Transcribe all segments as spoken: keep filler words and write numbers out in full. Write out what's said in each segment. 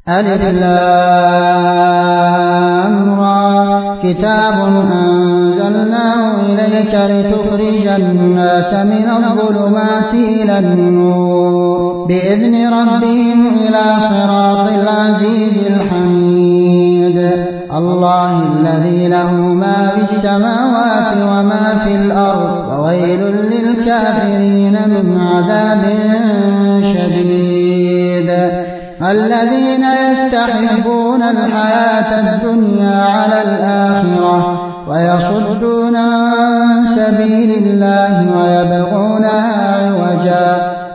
ألف لام را كتاب أنزلناه إليك لتخرج الناس من الظلمات إلى النور بإذن ربهم إلى صراط العزيز الحميد الله الذي له ما في السماوات وما في الأرض وويل للكافرين من عذاب شديد الذين يستحبون الحياة الدنيا على الآخرة ويصدون عن سبيل الله ويبغونها عوجا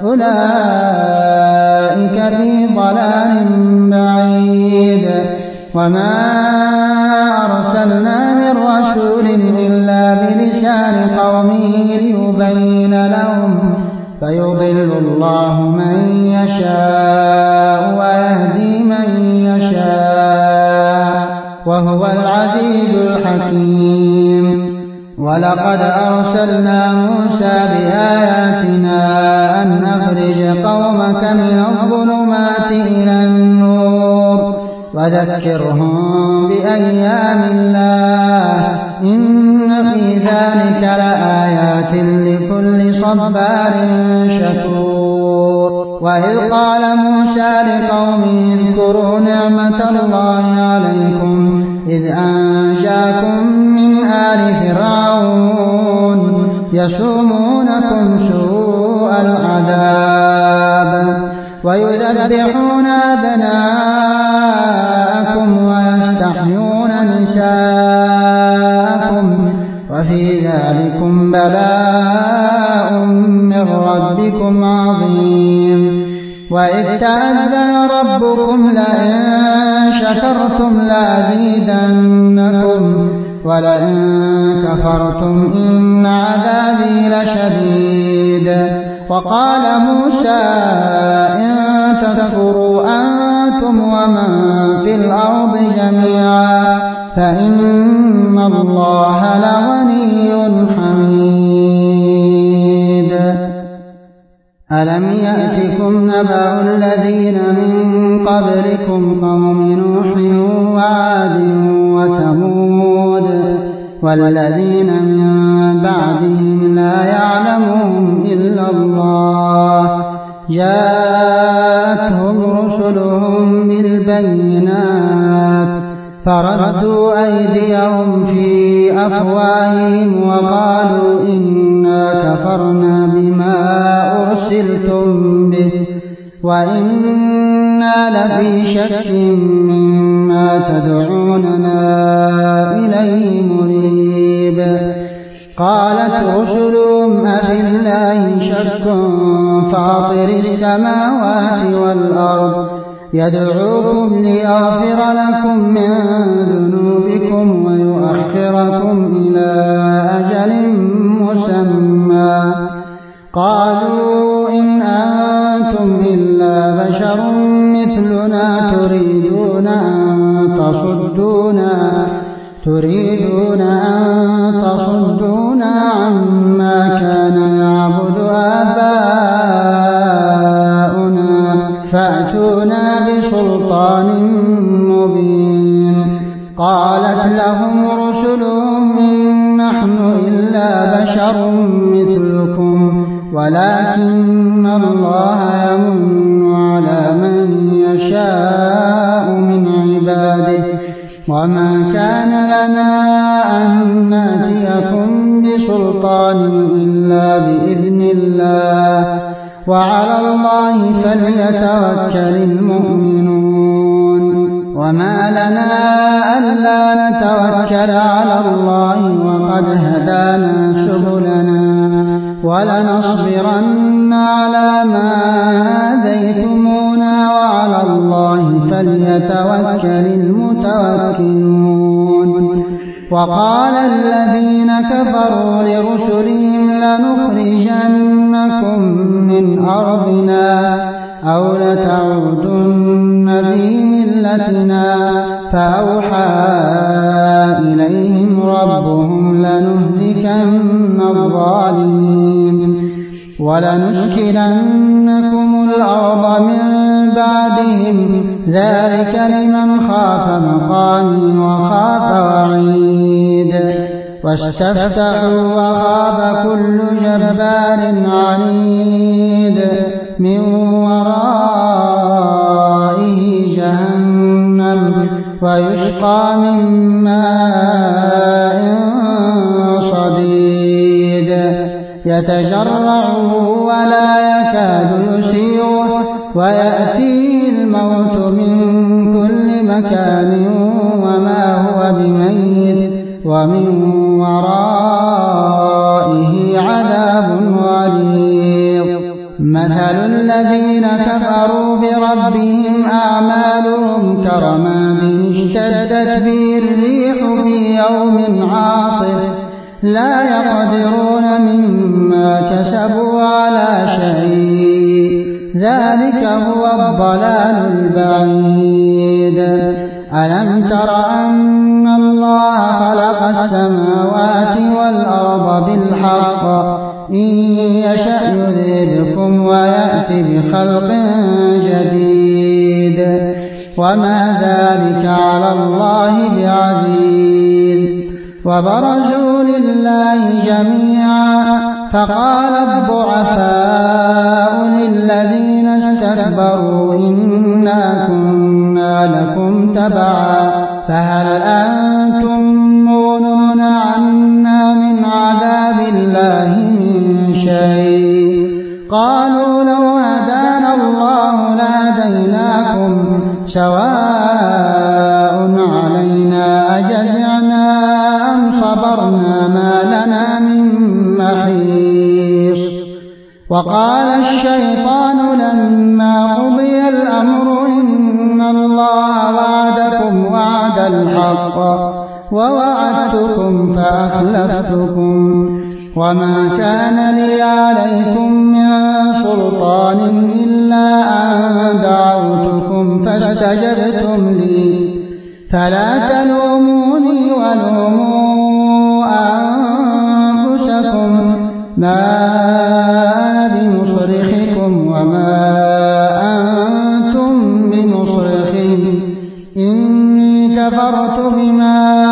أولئك في ضلال بعيد وما أرسلنا من رسول إلا بلسان قومه ليبين لهم فيضل الله من يشاء ويهدي من يشاء وهو العزيز الحكيم ولقد أرسلنا موسى بآياتنا أن أخرج قومك من الظلمات إلى النور وذكرهم بأيام الله إن في ذلك لآيات لكل صبار شكور وإذ قال موسى لقومه اذكروا نعمة الله عليكم إذ أنجاكم من آل فرعون يسومونكم سوء العذاب ويذبحون أبناءكم ويستحيون نساءكم وفي ذلكم بلاء من ربكم عظيم وإذ تأذن ربكم لئن شكرتم لأزيدنكم ولئن كفرتم إن عذابي لشديد وقال موسى إن تكفروا أنتم ومن في الأرض جميعا فإن الله لغني حميد ألم يأتكم نبأ الذين من قبلكم قوم نوح وعاد وثمود والذين من بعدهم لا يعلمهم إلا الله جاءتهم رسلهم بالبينات فردوا أيديهم في أفواههم وقالوا إنا كفرنا بما أرسلتم به وإنا لفي شك مما تدعوننا إليه مريب قالت رسلهم أفي الله شك فاطر السماوات والأرض يدعوكم ليغفر لكم من ذنوبكم ويؤخركم إلى أجل مسمى قالوا إن أنتم إلا بشر مثلنا تريدون أن تصدونا تريدون أن تصدونا عما كان يعبد آباؤنا فأتونا بسلطان مبين قالت لهم رسلهم إن نحن إلا بشر مثلكم ولكن الله يمن على من يشاء من عباده وما كان لنا أن نأتيكم بسلطان إلا بإذن الله وعلى الله فليتوكل المؤمنون وما لنا ألا نتوكل على الله وقد هدانا سبلنا ولنصبرن على ما آذيتمونا وعلى الله فليتوكل المتوكلون وقال الذين كفروا لرسلهم لنخرجنكم من أرضنا أو لتعودن في ملتنا فأوحى إليهم ربهم لنهلكن الظالمين ولنسكننكم الأرض من بعدهم ذلك لمن خاف مقامي وخاف وعيد واستفتحوا وخاب كل جبار عنيد من ورائه جهنم ويسقى من ماء صديد يتجرعه ولا يكاد يسيغه ويأتيه الموت من كل مكان وما هو بميت ومن ورائه عذاب غليظ مثل الذين كفروا بربهم أعمالهم كرماد اشتدت به الريح في يوم عاصف لا يقدرون مما كسبوا على شيء ذلك هو الضلال البعيد ألم تر أن الله خلق السماوات والأرض بالحق إن يشأ يذهبكم ويأتي بخلق جديد وما ذلك على الله بعزيز وبرزوا لله جميعا فقال الضعفاء للذين استكبروا إنا كنا لكم تبعا فهل أنتم مغنون عنا من عذاب الله من شيء قالوا لو هدانا الله لهديناكم سواء علينا أجزعنا أم صبرنا ما لنا من محيص وقال الشيطان لما قضي الأمر إن الله وعدكم وعد الحق ووعدتكم فأخلفتكم وما كان لي عليكم من سلطان إلا أن دعوتكم فاستجبتم لي فلا تلوموني ولوموا أنفسكم ما أنا بمصرخكم وما أنتم بمصرخي إني كفرت بما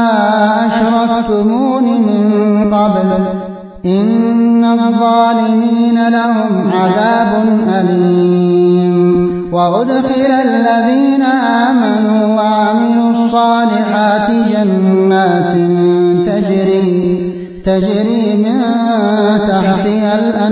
أشركتمون من قبل إن الظالمين لهم عذاب أليم وأدخل الذين آمنوا وعملوا الصالحات جنات تجري تجري من تحتها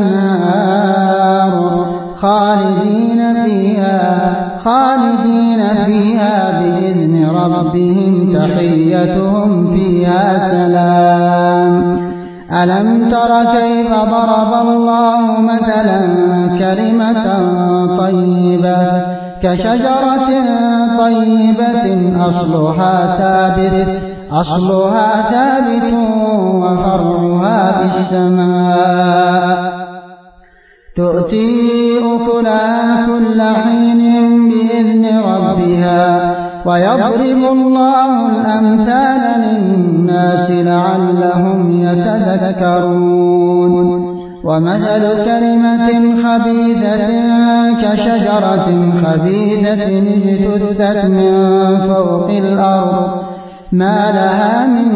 الأنهار خالدين فيها خالدين فيها بإذن ربهم تحيتهم فيها سلام ألم تر كيف ضرب الله مثلا كلمة طيبة كشجرة طيبة أصلها ثابت أصلها ثابت وفرعها في السماء تؤتي أكلها كل حين بإذن ربها ويضرب الله الأمثال للناس لعلهم يتذكرون ومثل كلمة خبيثة كشجرة خبيثة اجتثت من فوق الأرض ما لها من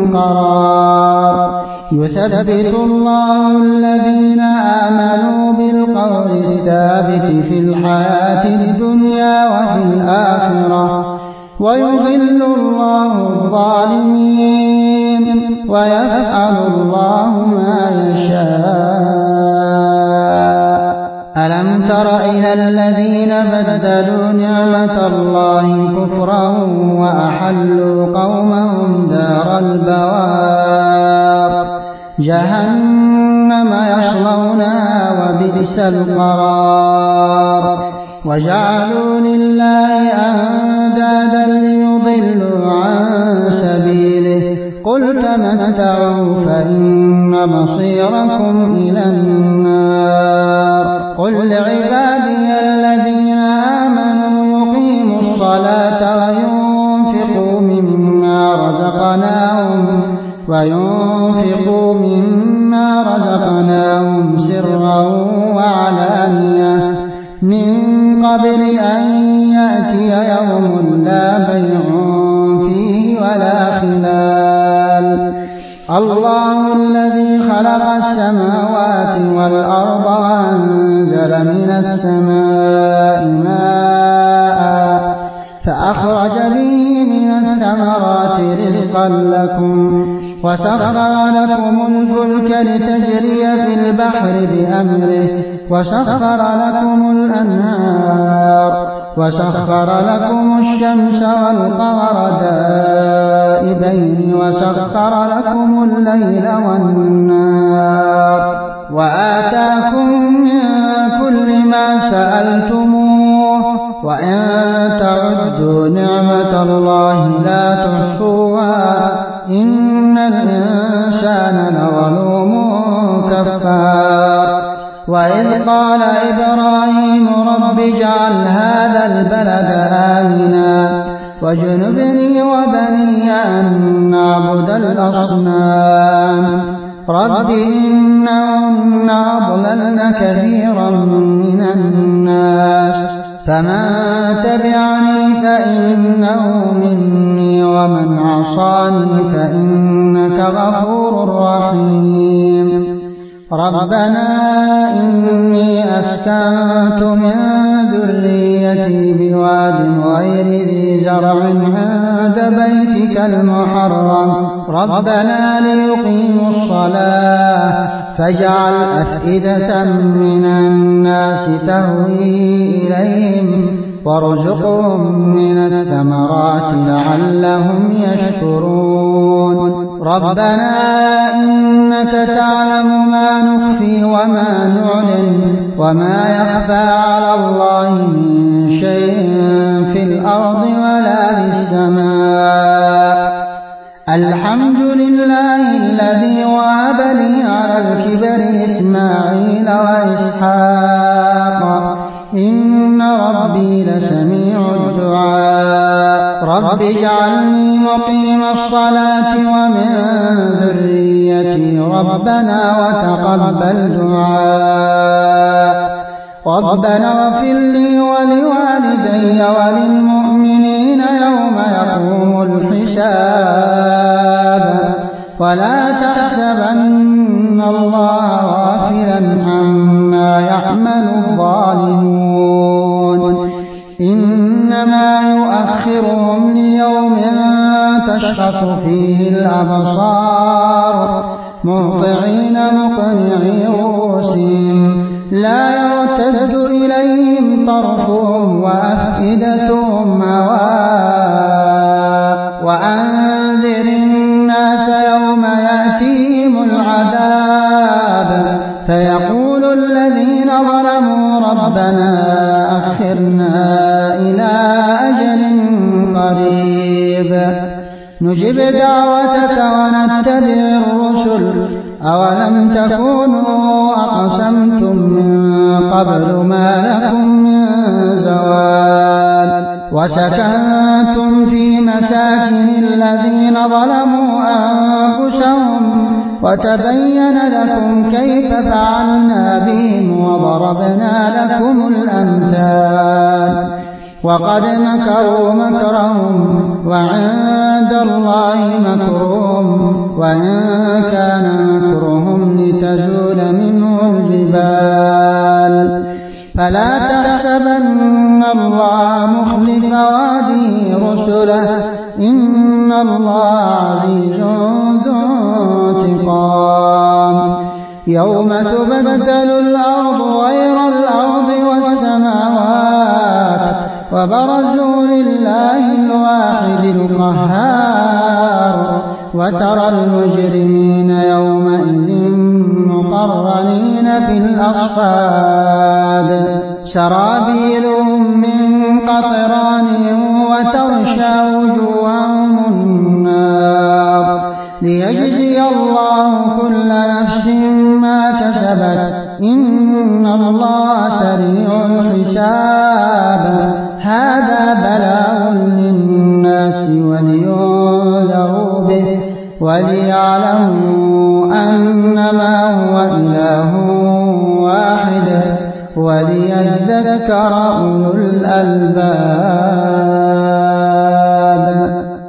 قرار يثبت الله الذين آمنوا بالقول الثابت في الحياة الدنيا وفي الآخرة ويضل الله الظالمين ويفعل الله ما يشاء ألم تر إلى الذين بدلوا نعمة الله كفرا وأحلوا قومهم دار البوار جهنم يصلونها وبئس القرار وجعلوا لله أندادا ليضلوا عن سبيله قل تمتعوا فإن مصيركم إلى النار قل لعبادي الذين آمنوا يقيموا الصلاة وينفقوا مما رزقناهم وينفقوا مما رزقناهم سرا وعلانية من قبل أن يأتي يوم والأرض وأنزل من السماء ماء فأخرج به من الثمرات رزقا لكم وسخر لكم الفلك لتجري في البحر بأمره وسخر لكم الأنهار وسخر لكم الشمس والقمر دائبين وسخر لكم الليل والنهار وآتاكم من كل ما سألتموه وإن تعدوا نعمة الله لا تحصوها إن الإنسان لظلوم كفار وإذ قال إبراهيم رب اجعل هذا البلد آمنا واجنبني وبني أن نعبد الأصنام رب إنهن أضللن كثيرا من الناس فمن تبعني فإنه مني ومن عصاني فإنك غفور رحيم ربنا إني أسكنت من ذريتي بواد غير ذي زرع عند بيتك المحرم ربنا ليقيموا الصلاة فاجعل أفئدة من الناس تهوي إليهم وارزقهم من الثمرات لعلهم يشكرون ربنا إنك تعلم ما نخفي وما نعلن وما يخفى على الله من شيء في الأرض ولا في السماء الحمد لله الذي وهب لي على الكبر إسماعيل وإسحاق إن ربي لسميع الدعاء رب اجعلني مقيم الصلاة ومن ذريتي ربنا وتقبل دعاء ربنا اغفر لي ولوالدي وللمؤمنين يوم يقوم الحساب ولا تحسبن الله غافلا عما يعمل الظالمون إنما يؤخرهم ليوم تشخص فيه الأبصار مهطعين مقنعي رؤوسهم لا يرتد إليهم طرفهم وأفئدتهم هواء وأنذر الناس يوم يأتيهم العذاب فيقول الذين ظلموا ربنا أخرنا إلى أجل قريب نجب دعوتك ونتبع الرسل أولم تكونوا أقسمتم من قبل ما لكم من زوال وسكنتم في مساكن الذين ظلموا أنفسهم وتبين لكم كيف فعلنا بهم وضربنا لكم الأمثال وقد مكروا مكرهم وعند الله مكرهم وإن كان مكرهم لتزول منه الجبال فلا تحسبن الله مخلف وعده رسله إن الله عزيز ذو انتقام يوم تبدل الأرض غير الأرض والسماوات وبرزوا لله الواحد القهار وترى المجرمين يومئذ مقرنين في الأصفاد سرابيلهم من قطران وتغشى وجوههم النار ليجزي الله كل نفس ما كسبت إن الله سريع الحساب هذا بلاغ للناس ولينذروا به وليعلموا أنما هو إله واحد وليذكر أولو الألباب.